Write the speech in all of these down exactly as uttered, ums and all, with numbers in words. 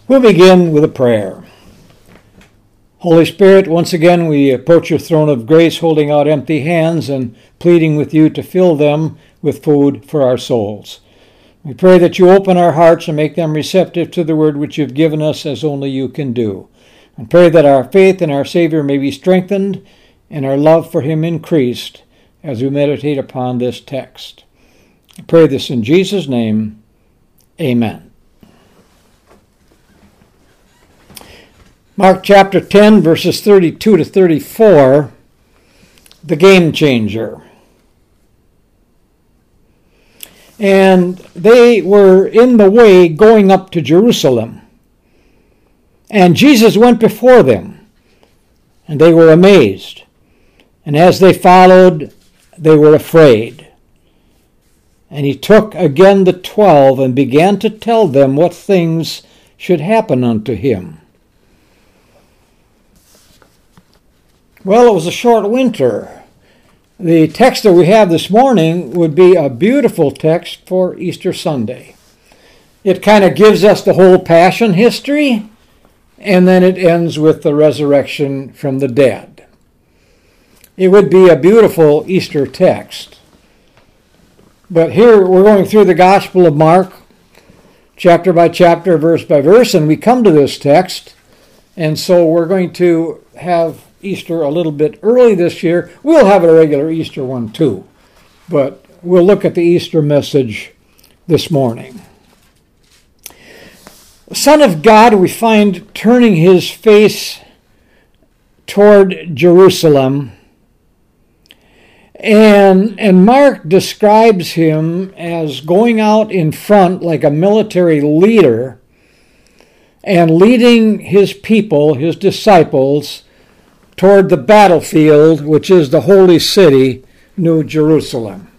We'll begin with a prayer. Holy Spirit, once again we approach your throne of grace holding out empty hands and pleading with you to fill them with food for our souls. We pray that you open our hearts and make them receptive to the word which you've given us as only you can do. And pray that our faith in our Savior may be strengthened and our love for him increased as we meditate upon this text. I pray this in Jesus' name. Amen. Mark chapter ten, verses thirty-two to thirty-four, the game changer. And they were in the way going up to Jerusalem. And Jesus went before them, and they were amazed. And as they followed, they were afraid. And he took again the twelve and began to tell them what things should happen unto him. Well, it was a short winter. The text that we have this morning would be a beautiful text for Easter Sunday. It kind of gives us the whole Passion history, and then it ends with the resurrection from the dead. It would be a beautiful Easter text. But here we're going through the Gospel of Mark, chapter by chapter, verse by verse, and we come to this text, and so we're going to have Easter a little bit early this year. We'll have a regular Easter one too, but we'll look at the Easter message this morning. The Son of God we find turning his face toward Jerusalem, and, and Mark describes him as going out in front like a military leader and leading his people, his disciples, toward the battlefield, which is the holy city, New Jerusalem.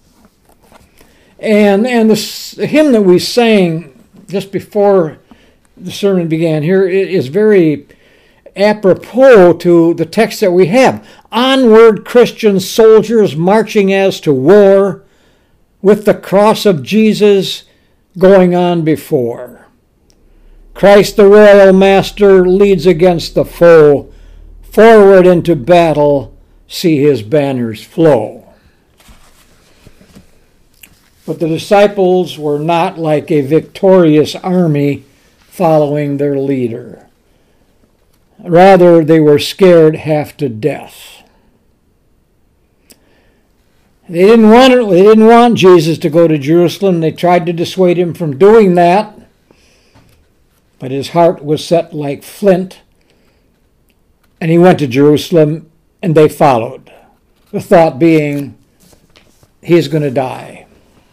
And, and the, the hymn that we sang just before the sermon began here is very apropos to the text that we have. Onward, Christian soldiers marching as to war, with the cross of Jesus going on before. Christ the royal master leads against the foe. Forward into battle, see his banners flow. But the disciples were not like a victorious army following their leader. Rather, they were scared half to death. They didn't want it, they didn't want Jesus to go to Jerusalem. They tried to dissuade him from doing that, but his heart was set like flint. And he went to Jerusalem, and they followed, the thought being, he's going to die.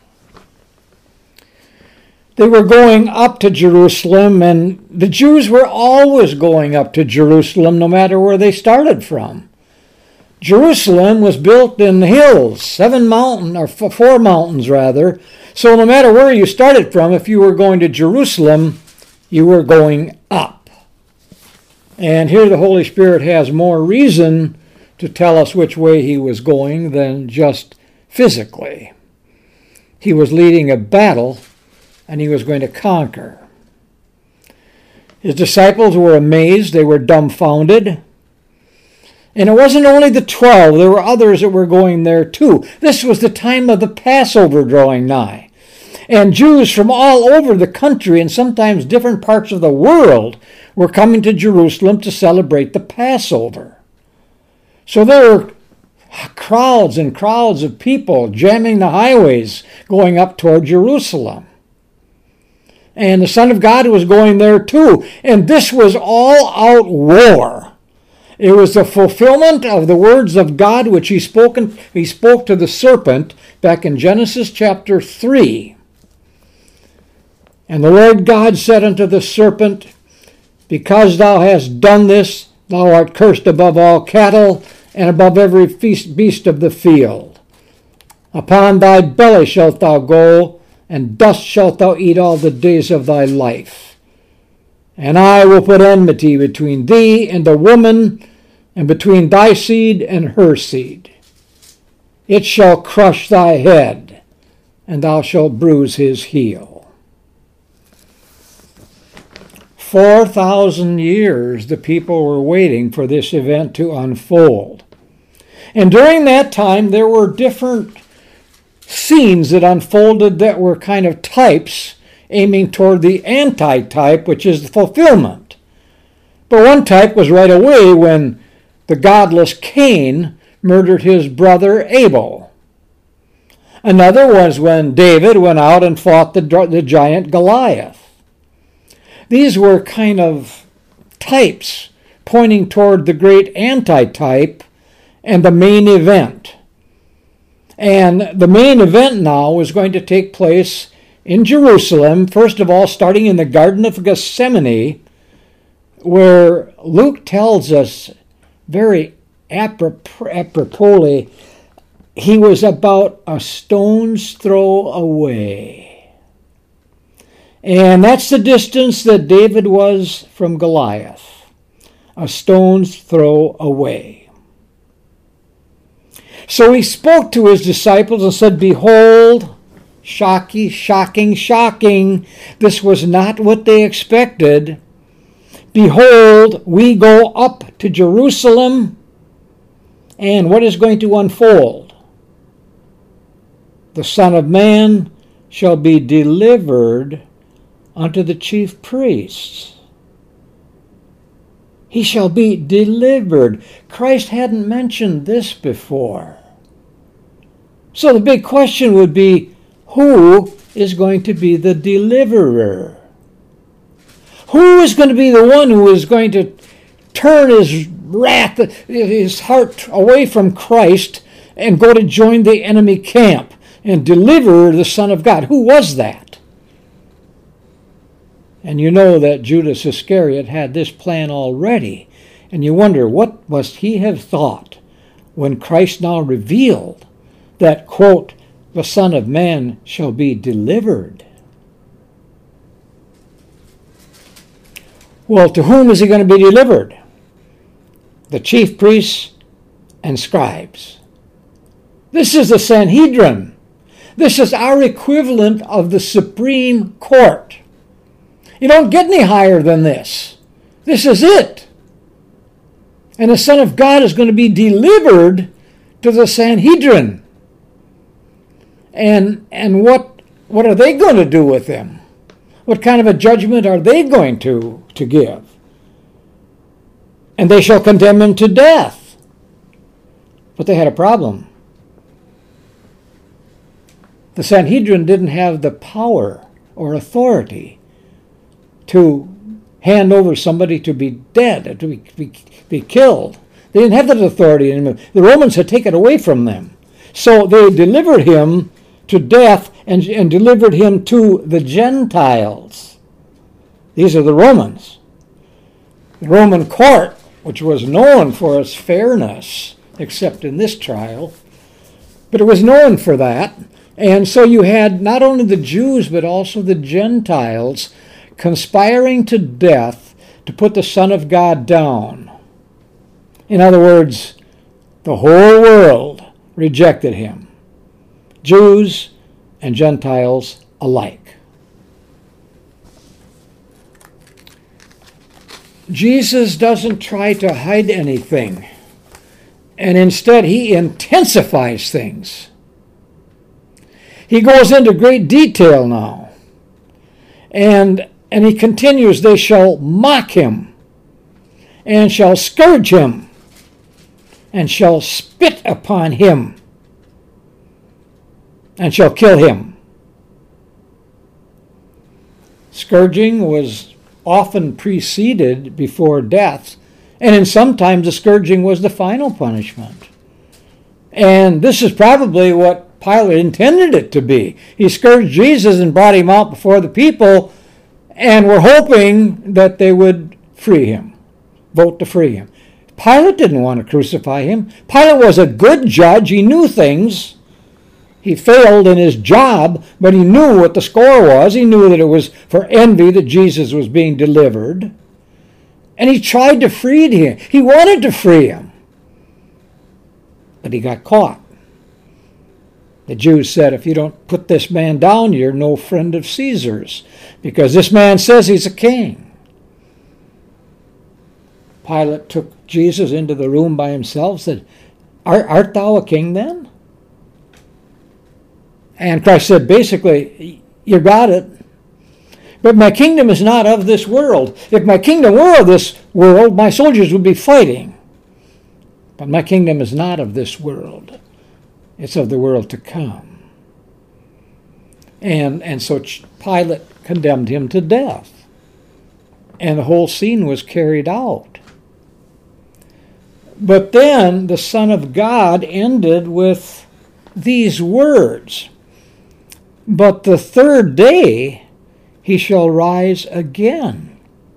They were going up to Jerusalem, and the Jews were always going up to Jerusalem, no matter where they started from. Jerusalem was built in the hills, seven mountains, or four mountains rather. So no matter where you started from, if you were going to Jerusalem, you were going up. And here the Holy Spirit has more reason to tell us which way he was going than just physically. He was leading a battle, and he was going to conquer. His disciples were amazed. They were dumbfounded. And it wasn't only the twelve. There were others that were going there too. This was the time of the Passover drawing nigh. And Jews from all over the country and sometimes different parts of the world were coming to Jerusalem to celebrate the Passover. So there were crowds and crowds of people jamming the highways going up toward Jerusalem. And the Son of God was going there too. And this was all-out war. It was the fulfillment of the words of God which he, spoken, he spoke to the serpent back in Genesis chapter three. And the Lord God said unto the serpent, Because thou hast done this, thou art cursed above all cattle, and above every feast, beast of the field. Upon thy belly shalt thou go, and dust shalt thou eat all the days of thy life. And I will put enmity between thee and the woman, and between thy seed and her seed. It shall crush thy head, and thou shalt bruise his heel. four thousand years the people were waiting for this event to unfold. And during that time, there were different scenes that unfolded that were kind of types aiming toward the anti-type, which is the fulfillment. But one type was right away when the godless Cain murdered his brother Abel. Another was when David went out and fought the, the giant Goliath. These were kind of types pointing toward the great anti-type and the main event. And the main event now is going to take place in Jerusalem, first of all starting in the Garden of Gethsemane, where Luke tells us very apropos, he was about a stone's throw away. And that's the distance that David was from Goliath, a stone's throw away. So he spoke to his disciples and said, "Behold," shocking, shocking, shocking, this was not what they expected. "Behold, we go up to Jerusalem," and what is going to unfold? "The Son of Man shall be delivered unto the chief priests." He shall be delivered. Christ hadn't mentioned this before. So the big question would be, who is going to be the deliverer? Who is going to be the one who is going to turn his wrath, his heart away from Christ and go to join the enemy camp and deliver the Son of God? Who was that? And you know that Judas Iscariot had this plan already. And you wonder, what must he have thought when Christ now revealed that, quote, "the Son of Man shall be delivered"? Well, to whom is he going to be delivered? The chief priests and scribes. This is the Sanhedrin. This is our equivalent of the Supreme Court. You don't get any higher than this. This is it. And the Son of God is going to be delivered to the Sanhedrin. And, and what, what are they going to do with him? What kind of a judgment are they going to, to give? "And they shall condemn him to death." But they had a problem. The Sanhedrin didn't have the power or authority to hand over somebody to be dead, to be, be, be killed. They didn't have that authority anymore. The Romans had taken it away from them. So they delivered him to death and, and delivered him to the Gentiles. These are the Romans. The Roman court, which was known for its fairness, except in this trial, but it was known for that. And so you had not only the Jews, but also the Gentiles conspiring to death to put the Son of God down. In other words, the whole world rejected him, Jews and Gentiles alike. Jesus doesn't try to hide anything, and instead he intensifies things. He goes into great detail now, and and he continues, "They shall mock him, and shall scourge him, and shall spit upon him, and shall kill him." Scourging was often preceded before death, and in sometimes the scourging was the final punishment. And this is probably what Pilate intended it to be. He scourged Jesus and brought him out before the people, and were hoping that they would free him, vote to free him. Pilate didn't want to crucify him. Pilate was a good judge. He knew things. He failed in his job, but he knew what the score was. He knew that it was for envy that Jesus was being delivered. And he tried to free him. He wanted to free him. But he got caught. The Jews said, "If you don't put this man down, you're no friend of Caesar's, because this man says he's a king." Pilate took Jesus into the room by himself, said, Art, art thou a king then? And Christ said, basically, you got it. But my kingdom is not of this world. If my kingdom were of this world, my soldiers would be fighting. But my kingdom is not of this world. It's of the world to come. And, and so Pilate condemned him to death. And the whole scene was carried out. But then the Son of God ended with these words, but the third day he shall rise again.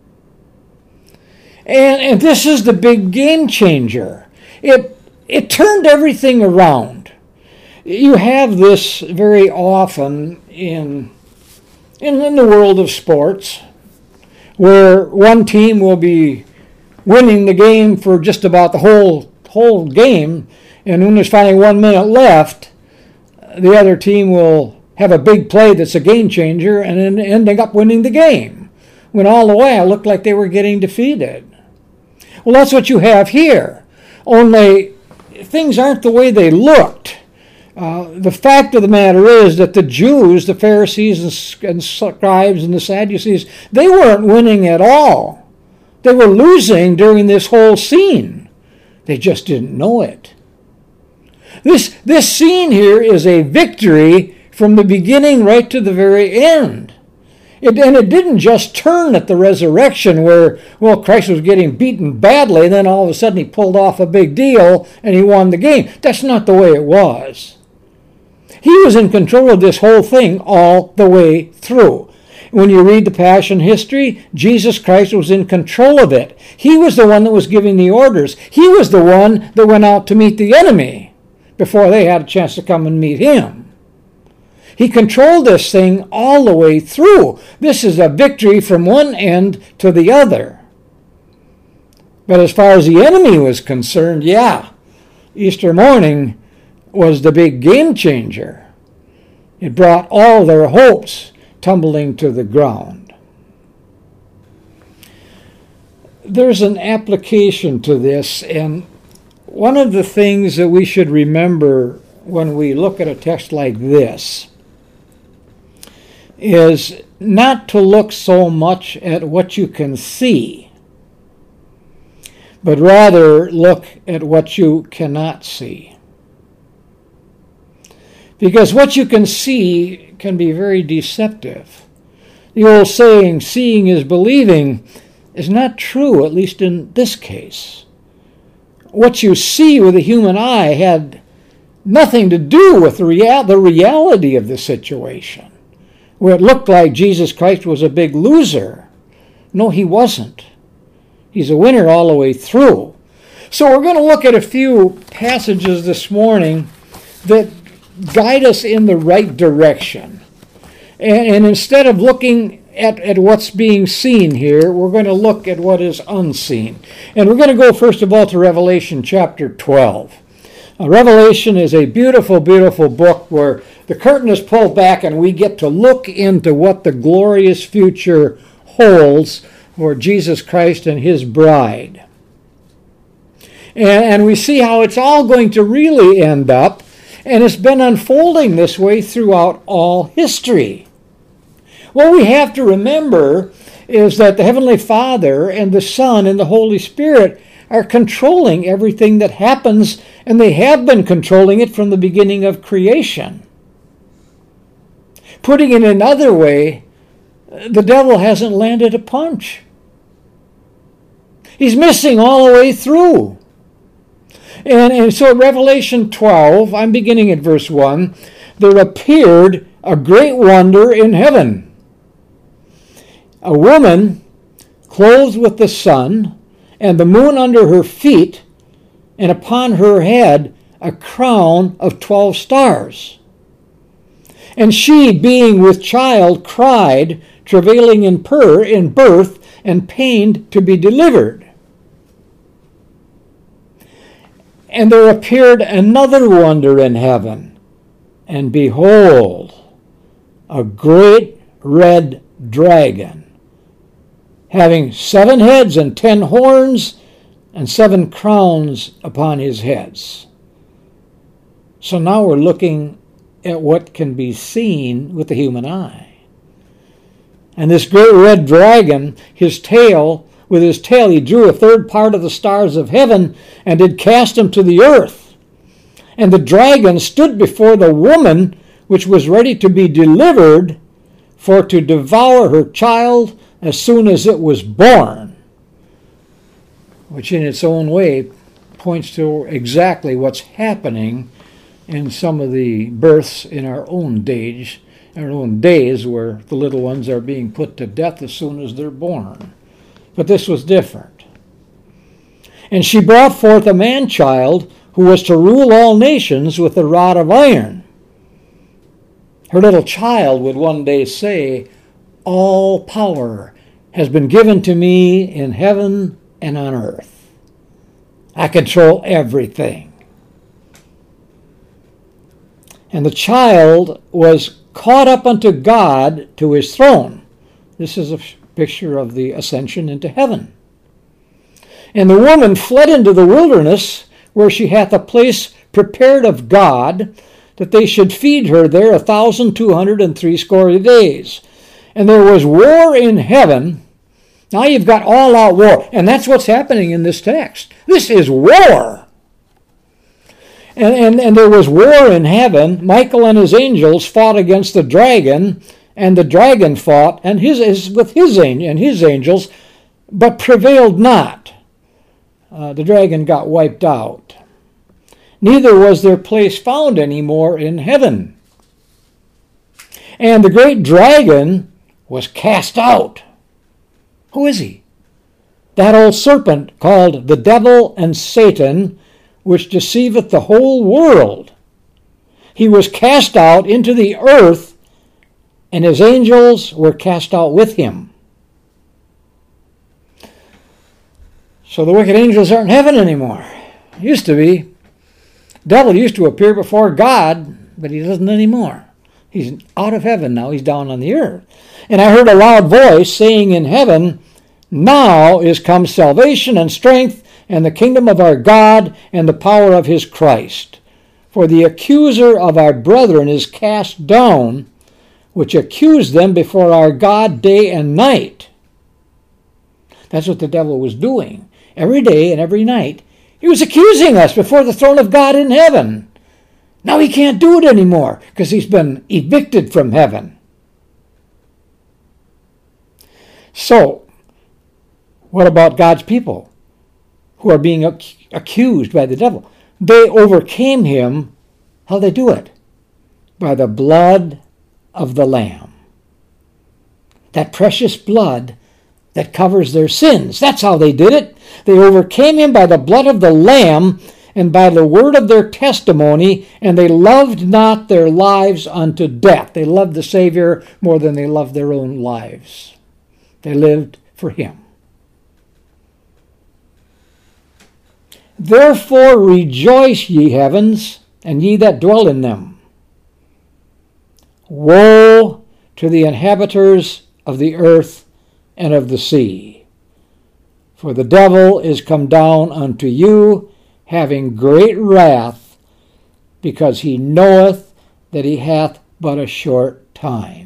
And, and this is the big game changer. It, it turned everything around. You have this very often in, in, in the world of sports, where one team will be winning the game for just about the whole whole game, and when there's finally one minute left, the other team will have a big play that's a game changer and then ending up winning the game, when all the while it looked like they were getting defeated. Well, that's what you have here, only things aren't the way they looked. Uh, the fact of the matter is that the Jews, the Pharisees and, and scribes and the Sadducees, they weren't winning at all. They were losing during this whole scene. They just didn't know it. This, this scene here is a victory from the beginning right to the very end. It, and it didn't just turn at the resurrection where, well, Christ was getting beaten badly, and then all of a sudden he pulled off a big deal and he won the game. That's not the way it was. He was in control of this whole thing all the way through. When you read the Passion history, Jesus Christ was in control of it. He was the one that was giving the orders. He was the one that went out to meet the enemy before they had a chance to come and meet him. He controlled this thing all the way through. This is a victory from one end to the other. But as far as the enemy was concerned, yeah, Easter morning was the big game changer. It brought all their hopes tumbling to the ground. There's an application to this, and one of the things that we should remember when we look at a text like this is not to look so much at what you can see, but rather look at what you cannot see. Because what you can see can be very deceptive. The old saying, seeing is believing, is not true, at least in this case. What you see with the human eye had nothing to do with the, real, the reality of the situation, where it looked like Jesus Christ was a big loser. No, he wasn't. He's a winner all the way through. So we're going to look at a few passages this morning that guide us in the right direction. And, and instead of looking at, at what's being seen here, we're going to look at what is unseen. And we're going to go first of all to Revelation chapter twelve. Now, Revelation is a beautiful, beautiful book where the curtain is pulled back and we get to look into what the glorious future holds for Jesus Christ and his bride. And, and we see how it's all going to really end up. And it's been unfolding this way throughout all history. What we have to remember is that the Heavenly Father and the Son and the Holy Spirit are controlling everything that happens, and they have been controlling it from the beginning of creation. Putting it another way, the devil hasn't landed a punch. He's missing all the way through. And, and so Revelation twelve, I'm beginning at verse one, there appeared a great wonder in heaven. A woman clothed with the sun, and the moon under her feet, and upon her head a crown of twelve stars. And she, being with child, cried, travailing in, per, in birth, and pained to be delivered. And there appeared another wonder in heaven, and behold, a great red dragon, having seven heads and ten horns, and seven crowns upon his heads. So now we're looking at what can be seen with the human eye. And this great red dragon, his tail, with his tail he drew a third part of the stars of heaven and did cast them to the earth. And the dragon stood before the woman which was ready to be delivered for to devour her child as soon as it was born. Which in its own way points to exactly what's happening in some of the births in our own days, our own days, where the little ones are being put to death as soon as they're born. But this was different. And she brought forth a man-child who was to rule all nations with a rod of iron. Her little child would one day say, "All power has been given to me in heaven and on earth. I control everything." And the child was caught up unto God to his throne. This is a picture of the ascension into heaven. And the woman fled into the wilderness, where she hath a place prepared of God, that they should feed her there a thousand two hundred and threescore days. And there was war in heaven. Now you've got all-out war, and that's what's happening in this text. This is war. And, and, and there was war in heaven. Michael and his angels fought against the dragon, and the dragon fought and his, his with his and his angels, but prevailed not. Uh, the dragon got wiped out. Neither was their place found any more in heaven. And the great dragon was cast out. Who is he? That old serpent called the devil and Satan, which deceiveth the whole world. He was cast out into the earth, and his angels were cast out with him. So the wicked angels aren't in heaven anymore. Used to be. Devil used to appear before God, but he doesn't anymore. He's out of heaven now. He's down on the earth. And I heard a loud voice saying in heaven, "Now is come salvation and strength, and the kingdom of our God, and the power of his Christ. For the accuser of our brethren is cast down, which accused them before our God day and night." That's what the devil was doing. Every day and every night, he was accusing us before the throne of God in heaven. Now he can't do it anymore, because he's been evicted from heaven. So, what about God's people who are being ac- accused by the devil? They overcame him. How they do it? By the blood of the Lamb. That precious blood that covers their sins. That's how they did it. They overcame him by the blood of the Lamb and by the word of their testimony, and they loved not their lives unto death. They loved the Savior more than they loved their own lives. They lived for him. Therefore rejoice, ye heavens, and ye that dwell in them. Woe to the inhabitants of the earth and of the sea. For the devil is come down unto you, having great wrath, because he knoweth that he hath but a short time.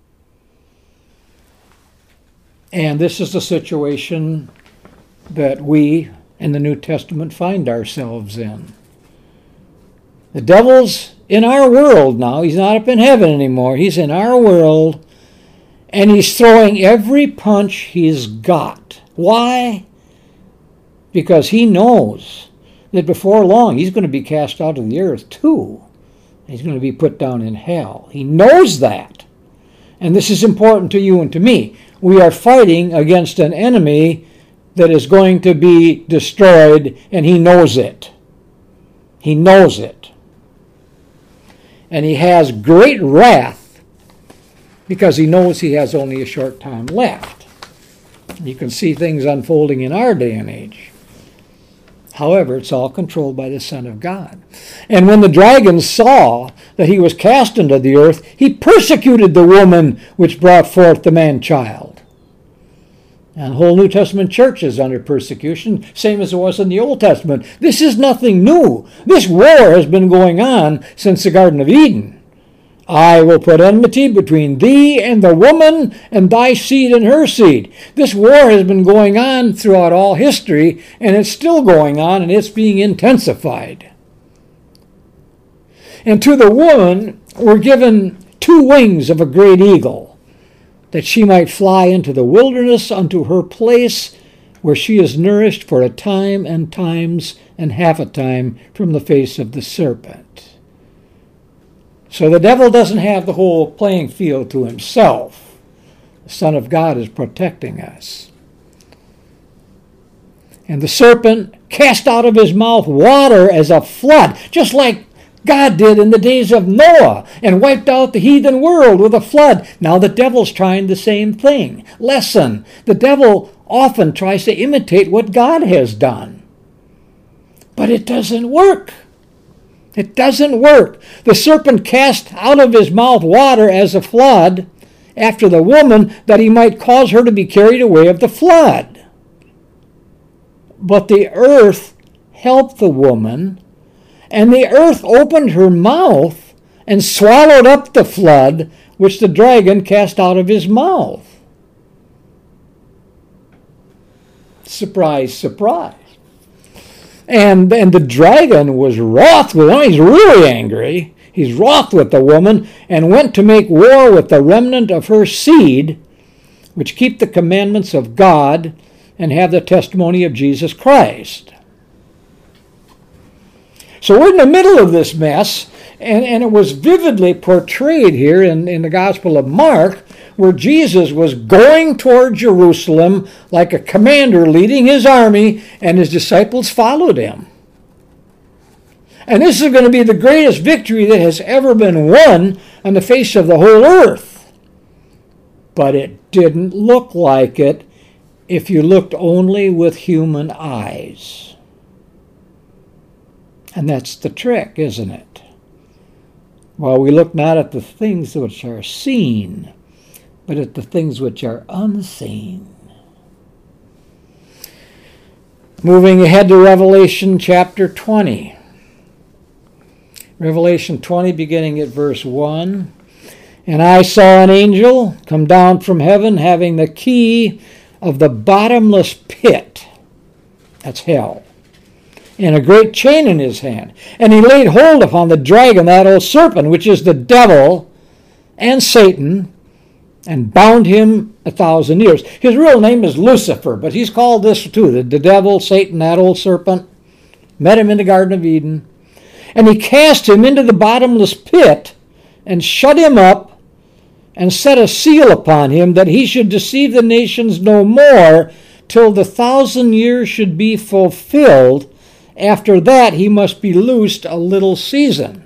And this is the situation that we in the New Testament find ourselves in. The devil's in our world now. He's not up in heaven anymore. He's in our world, and he's throwing every punch he's got. Why? Because he knows that before long he's going to be cast out of the earth too. He's going to be put down in hell. He knows that. And this is important to you and to me. We are fighting against an enemy that is going to be destroyed, and he knows it. He knows it. And he has great wrath because he knows he has only a short time left. You can see things unfolding in our day and age. However, it's all controlled by the Son of God. And when the dragon saw that he was cast into the earth, he persecuted the woman which brought forth the man-child. And the whole New Testament church is under persecution, same as it was in the Old Testament. This is nothing new. This war has been going on since the Garden of Eden. I will put enmity between thee and the woman, and thy seed and her seed. This war has been going on throughout all history, and it's still going on, and it's being intensified. And to the woman were given two wings of a great eagle, that she might fly into the wilderness unto her place, where she is nourished for a time and times and half a time from the face of the serpent. So the devil doesn't have the whole playing field to himself. The Son of God is protecting us. And the serpent cast out of his mouth water as a flood, just like God did in the days of Noah, and wiped out the heathen world with a flood. Now the devil's trying the same thing. Lesson: the devil often tries to imitate what God has done. But it doesn't work. It doesn't work. The serpent cast out of his mouth water as a flood after the woman, that he might cause her to be carried away of the flood. But the earth helped the woman, and the earth opened her mouth and swallowed up the flood which the dragon cast out of his mouth. Surprise, surprise. And, and the dragon was wroth with her. He's really angry. He's wroth with the woman, and went to make war with the remnant of her seed, which keep the commandments of God and have the testimony of Jesus Christ. So we're in the middle of this mess, and, and it was vividly portrayed here in, in the Gospel of Mark, where Jesus was going toward Jerusalem like a commander leading his army, and his disciples followed him. And this is going to be the greatest victory that has ever been won on the face of the whole earth. But it didn't look like it if you looked only with human eyes. And that's the trick, isn't it? While we look not at the things which are seen, but at the things which are unseen. Moving ahead to Revelation chapter twenty. Revelation twenty, beginning at verse one. And I saw an angel come down from heaven, having the key of the bottomless pit. That's hell. And a great chain in his hand. And he laid hold upon the dragon, that old serpent, which is the devil and Satan, and bound him a thousand years. His real name is Lucifer, but he's called this too, the, the devil, Satan, that old serpent. Met him in the Garden of Eden. And he cast him into the bottomless pit, and shut him up, and set a seal upon him, that he should deceive the nations no more, till the thousand years should be fulfilled. After that he must be loosed a little season.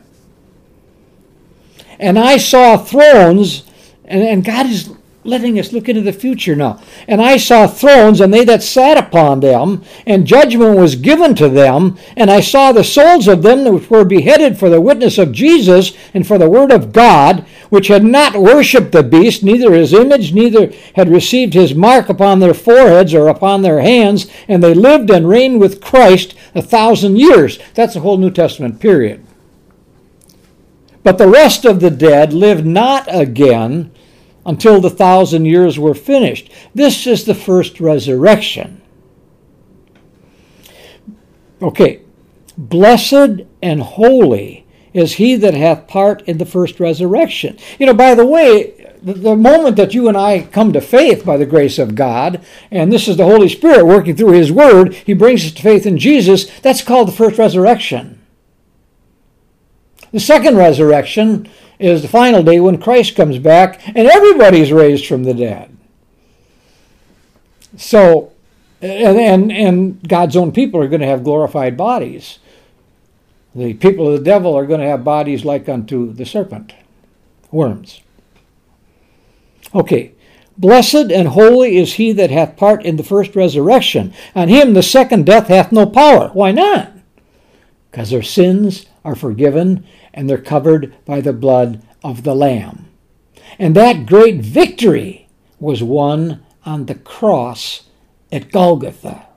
And I saw thrones, and, and God is letting us look into the future now. And I saw thrones, and they that sat upon them, and judgment was given to them. And I saw the souls of them which were beheaded for the witness of Jesus and for the word of God, which had not worshipped the beast, neither his image, neither had received his mark upon their foreheads or upon their hands. And they lived and reigned with Christ a thousand years. That's the whole New Testament period. But the rest of the dead lived not again until the thousand years were finished. This is the first resurrection. Okay, blessed and holy is he that hath part in the first resurrection. You know, by the way, the, the moment that you and I come to faith by the grace of God, and this is the Holy Spirit working through his word, he brings us to faith in Jesus, that's called the first resurrection. The second resurrection is the final day when Christ comes back and everybody's raised from the dead. So, and, and, and God's own people are going to have glorified bodies. The people of the devil are going to have bodies like unto the serpent, worms. Okay, blessed and holy is he that hath part in the first resurrection. On him the second death hath no power. Why not? Because their sins are forgiven, and they're covered by the blood of the Lamb. And that great victory was won on the cross at Golgotha.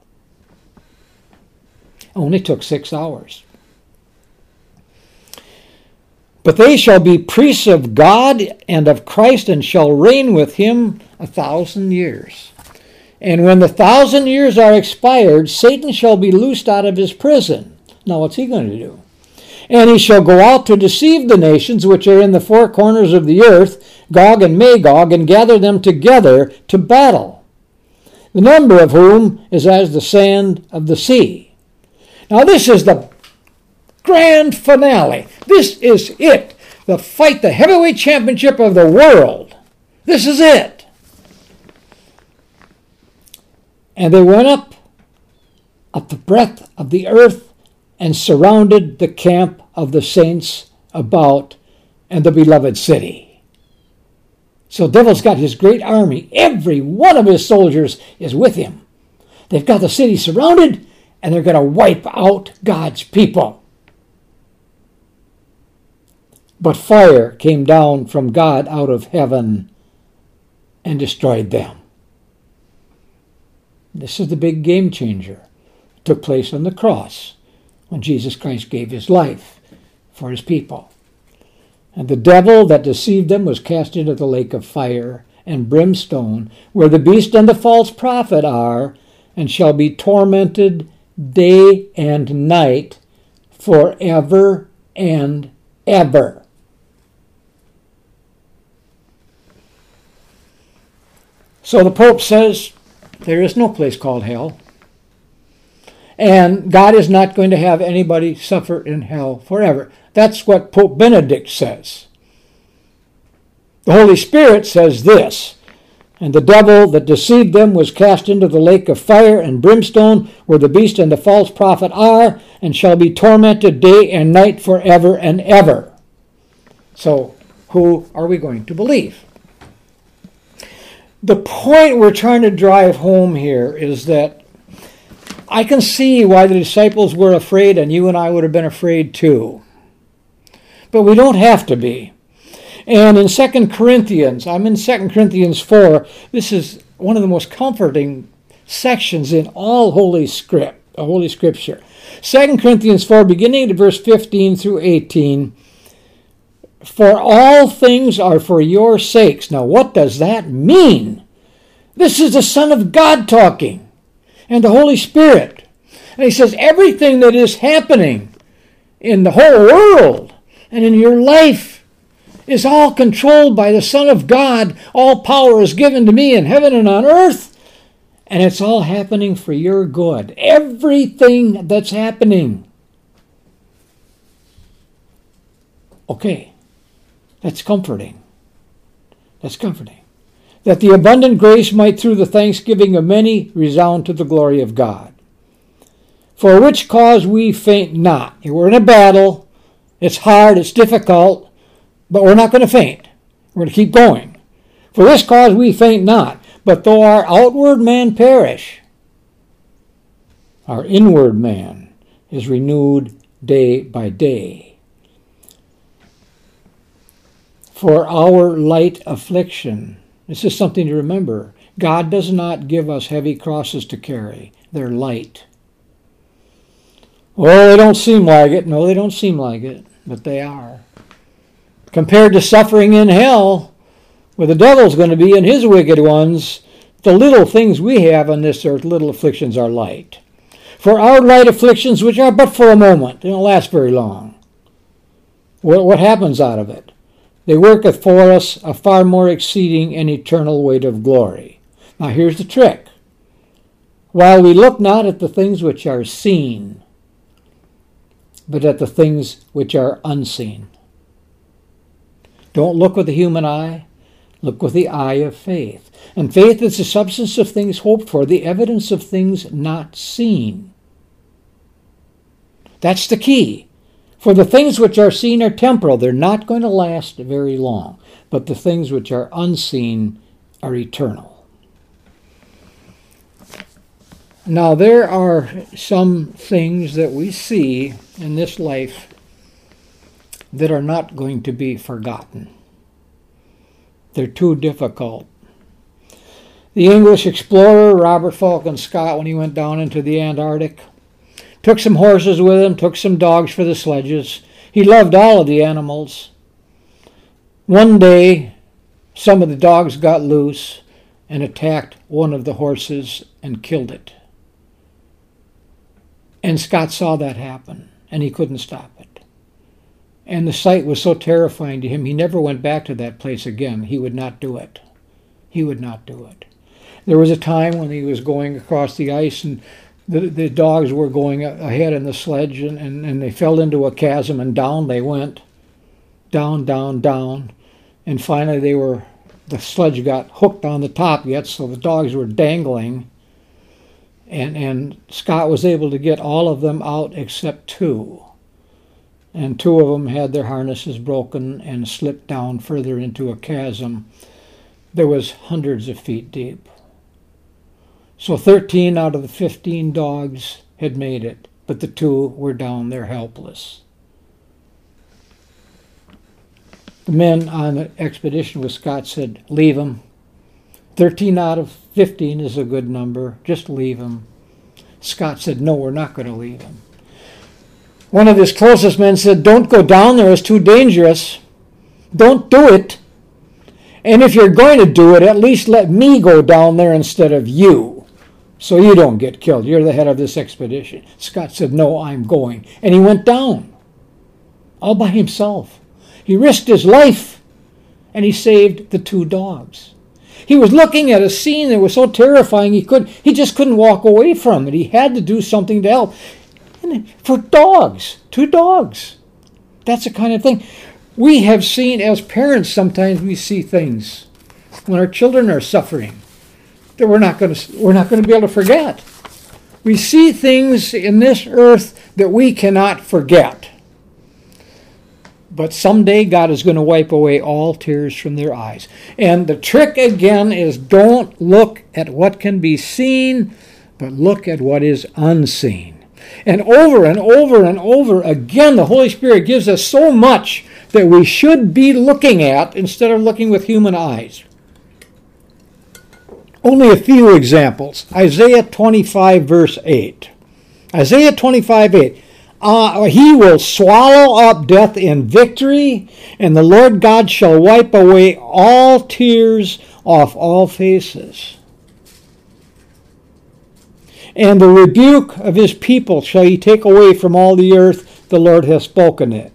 It only took six hours. But they shall be priests of God and of Christ, and shall reign with him a thousand years. And when the thousand years are expired, Satan shall be loosed out of his prison. Now what's he going to do? And he shall go out to deceive the nations which are in the four corners of the earth, Gog and Magog, and gather them together to battle, the number of whom is as the sand of the sea. Now this is the grand finale. This is it. The fight, the heavyweight championship of the world. This is it. And they went up of the breadth of the earth and surrounded the camp of the saints about and the beloved city. So the devil's got his great army. Every one of his soldiers is with him. They've got the city surrounded, and they're going to wipe out God's people. But fire came down from God out of heaven and destroyed them. This is the big game changer. It took place on the cross when Jesus Christ gave his life for his people. And the devil that deceived them was cast into the lake of fire and brimstone, where the beast and the false prophet are, and shall be tormented day and night forever and ever. So the Pope says there is no place called hell. And God is not going to have anybody suffer in hell forever. That's what Pope Benedict says. The Holy Spirit says this, and the devil that deceived them was cast into the lake of fire and brimstone, where the beast and the false prophet are, and shall be tormented day and night forever and ever. So, who are we going to believe? The point we're trying to drive home here is that I can see why the disciples were afraid, and you and I would have been afraid too. But we don't have to be. And in Second Corinthians, I'm in Second Corinthians four, this is one of the most comforting sections in all Holy Script, Holy Scripture. Second Corinthians four, beginning at verse fifteen through eighteen, for all things are for your sakes. Now what does that mean? This is the Son of God talking, and the Holy Spirit. And he says everything that is happening in the whole world and in your life is all controlled by the Son of God. All power is given to me in heaven and on earth, and it's all happening for your good. Everything that's happening. Okay, that's comforting. That's comforting. That the abundant grace might through the thanksgiving of many resound to the glory of God. For which cause we faint not. We're in a battle. It's hard, it's difficult, but we're not going to faint. We're going to keep going. For this cause we faint not, but though our outward man perish, our inward man is renewed day by day. For our light affliction, this is something to remember. God does not give us heavy crosses to carry. They're light. Well, they don't seem like it. No, they don't seem like it, but they are. Compared to suffering in hell, where the devil's going to be and his wicked ones, the little things we have on this earth, little afflictions, are light. For our light afflictions, which are but for a moment, they don't last very long. What, what happens out of it? They worketh for us a far more exceeding and eternal weight of glory. Now here's the trick. While we look not at the things which are seen, but at the things which are unseen. Don't look with the human eye, look with the eye of faith. And faith is the substance of things hoped for, the evidence of things not seen. That's the key. For the things which are seen are temporal. They're not going to last very long. But the things which are unseen are eternal. Now, there are some things that we see in this life that are not going to be forgotten. They're too difficult. The English explorer Robert Falcon Scott, when he went down into the Antarctic, took some horses with him, took some dogs for the sledges. He loved all of the animals. One day, some of the dogs got loose and attacked one of the horses and killed it. And Scott saw that happen, and he couldn't stop it. And the sight was so terrifying to him, he never went back to that place again. He would not do it. He would not do it. There was a time when he was going across the ice, and the, the dogs were going ahead in the sledge, and, and, and they fell into a chasm, and down they went. Down, down, down. And finally they were, the sledge got hooked on the top yet, so the dogs were dangling. And, and Scott was able to get all of them out except two. And two of them had their harnesses broken and slipped down further into a chasm that was hundreds of feet deep. So thirteen out of the fifteen dogs had made it, but the two were down there helpless. The men on the expedition with Scott said, leave them. thirteen out of fifteen is a good number. Just leave them. Scott said, no, we're not going to leave them. One of his closest men said, don't go down there. It's too dangerous. Don't do it. And if you're going to do it, at least let me go down there instead of you, so you don't get killed. You're the head of this expedition. Scott said, no, I'm going. And he went down all by himself. He risked his life, and he saved the two dogs. He was looking at a scene that was so terrifying he could he just couldn't walk away from it. He had to do something to help. And for dogs, two dogs. That's the kind of thing. We have seen, as parents, sometimes we see things when our children are suffering that we're not going to we're not going to be able to forget. We see things in this earth that we cannot forget. But someday God is going to wipe away all tears from their eyes. And the trick again is don't look at what can be seen, but look at what is unseen. And over and over and over again, the Holy Spirit gives us so much that we should be looking at instead of looking with human eyes. Only a few examples. Isaiah twenty-five, verse eight. Isaiah twenty-five, eight. Uh, he will swallow up death in victory, and the Lord God shall wipe away all tears off all faces. And the rebuke of his people shall he take away from all the earth, the Lord has spoken it.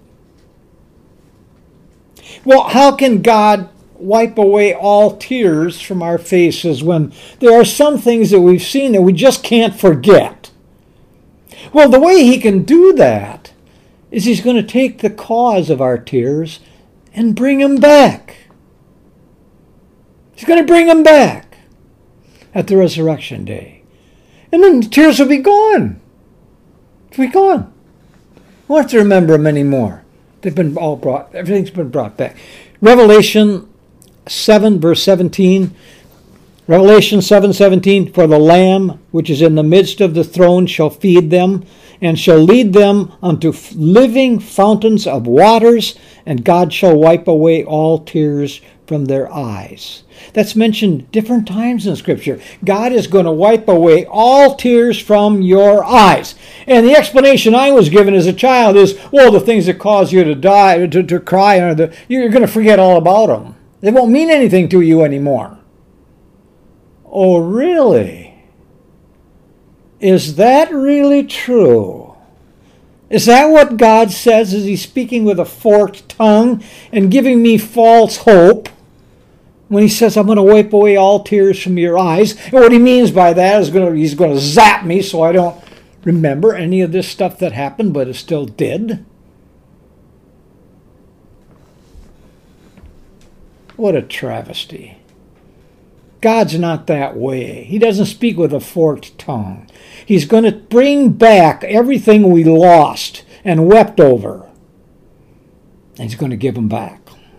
Well, how can God wipe away all tears from our faces when there are some things that we've seen that we just can't forget? Well, the way he can do that is he's going to take the cause of our tears and bring them back. He's going to bring them back at the resurrection day. And then the tears will be gone. They'll be gone. We won't have to remember them anymore. They've been all brought, everything's been brought back. Revelation seven, verse seventeen. Revelation seven seventeen, for the Lamb which is in the midst of the throne shall feed them, and shall lead them unto living fountains of waters, and God shall wipe away all tears from their eyes. That's mentioned different times in Scripture. God is going to wipe away all tears from your eyes. And the explanation I was given as a child is, well, the things that cause you to die, to, to cry, or the, you're going to forget all about them. They won't mean anything to you anymore. Oh, really? Is that really true? Is that what God says? Is he speaking with a forked tongue and giving me false hope when he says, I'm going to wipe away all tears from your eyes? And what he means by that is going to, he's going to zap me so I don't remember any of this stuff that happened, but it still did. What a travesty. God's not that way. He doesn't speak with a forked tongue. He's going to bring back everything we lost and wept over. And he's going to give them back.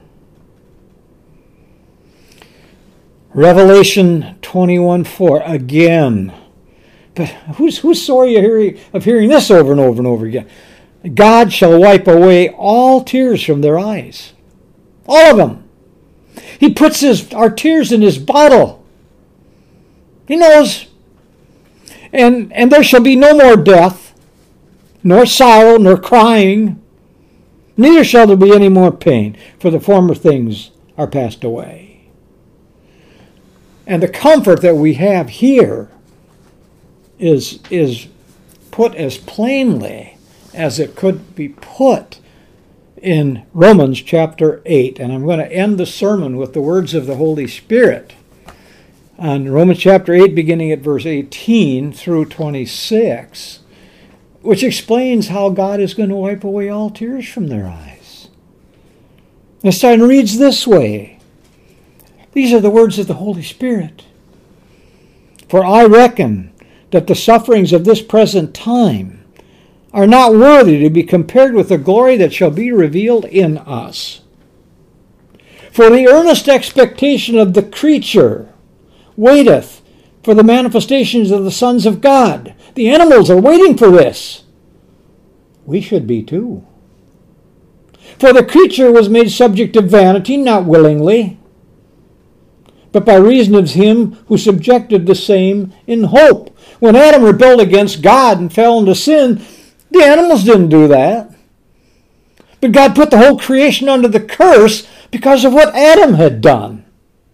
Revelation twenty-one four, again. But who's, who's sorry of hearing, of hearing this over and over and over again? God shall wipe away all tears from their eyes. All of them. He puts his, our tears in his bottle. He knows. And, and there shall be no more death, nor sorrow, nor crying. Neither shall there be any more pain, for the former things are passed away. And the comfort that we have here is, is put as plainly as it could be put in Romans chapter eight. And I'm going to end the sermon with the words of the Holy Spirit on Romans chapter eight, beginning at verse eighteen through twenty-six, which explains how God is going to wipe away all tears from their eyes. And it reads this way. These are the words of the Holy Spirit. For I reckon that the sufferings of this present time are not worthy to be compared with the glory that shall be revealed in us. For the earnest expectation of the creature waiteth for the manifestations of the sons of God. The animals are waiting for this. We should be too. For the creature was made subject to vanity, not willingly, but by reason of him who subjected the same in hope. When Adam rebelled against God and fell into sin, the animals didn't do that. But God put the whole creation under the curse because of what Adam had done.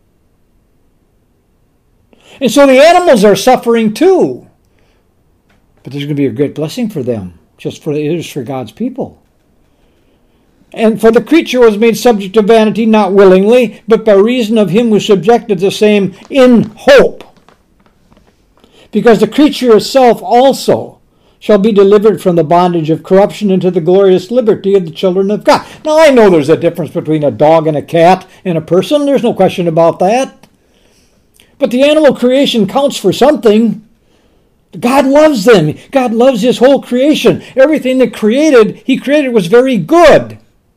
And so the animals are suffering too. But there's going to be a great blessing for them, just for it is for God's people. And for the creature was made subject to vanity, not willingly, but by reason of him who subjected the same in hope. Because the creature itself also shall be delivered from the bondage of corruption into the glorious liberty of the children of God. Now I know there's a difference between a dog and a cat and a person. There's no question about that. But the animal creation counts for something. God loves them. God loves his whole creation. Everything that created, he created was very good.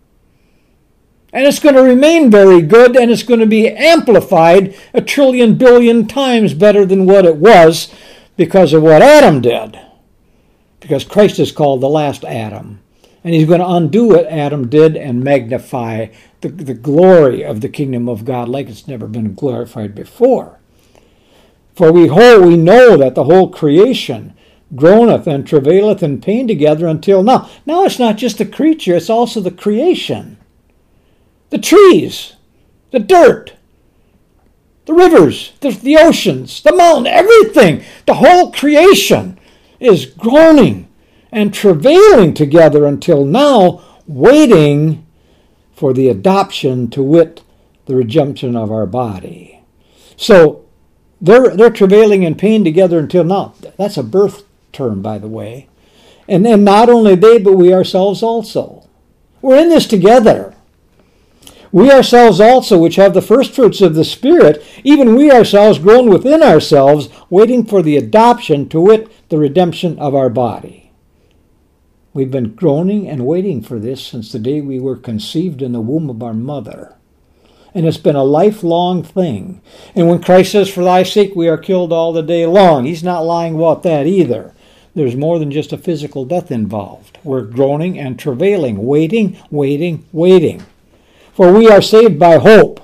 And it's going to remain very good, and it's going to be amplified a trillion billion times better than what it was because of what Adam did. Because Christ is called the last Adam. And he's going to undo what Adam did and magnify the, the glory of the kingdom of God like it's never been glorified before. For we hold, we know that the whole creation groaneth and travaileth in pain together until now. Now it's not just the creature, it's also the creation. The trees, the dirt, the rivers, the, the oceans, the mountain, everything. The whole creation is groaning and travailing together until now, waiting for the adoption, to wit, the redemption of our body. So they're, they're travailing in pain together until now. That's a birth term, by the way. And then not only they, but we ourselves also. We're in this together. We ourselves also, which have the first fruits of the Spirit, even we ourselves groan within ourselves, waiting for the adoption, to wit, the redemption of our body. We've been groaning and waiting for this since the day we were conceived in the womb of our mother. And it's been a lifelong thing. And when Christ says, for thy sake we are killed all the day long, he's not lying about that either. There's more than just a physical death involved. We're groaning and travailing, waiting, waiting, waiting. For we are saved by hope.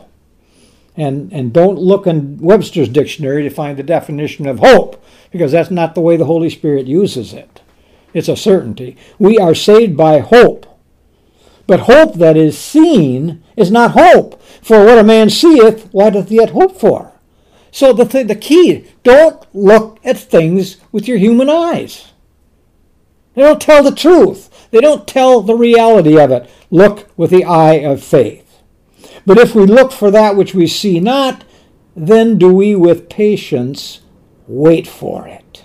And, and don't look in Webster's dictionary to find the definition of hope, because that's not the way the Holy Spirit uses it. It's a certainty. We are saved by hope. But hope that is seen is not hope. For what a man seeth, why doth he yet hope for? So the, th- the key, don't look at things with your human eyes. They don't tell the truth. They don't tell the reality of it. Look with the eye of faith. But if we look for that which we see not, then do we with patience wait for it.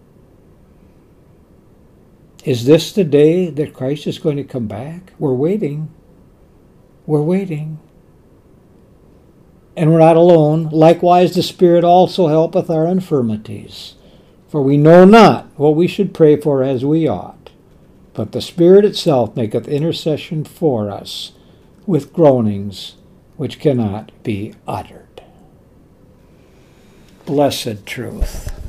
Is this the day that Christ is going to come back? We're waiting. We're waiting. And we're not alone. Likewise, the Spirit also helpeth our infirmities. For we know not what we should pray for as we ought. But the Spirit itself maketh intercession for us with groanings which cannot be uttered. Blessed truth.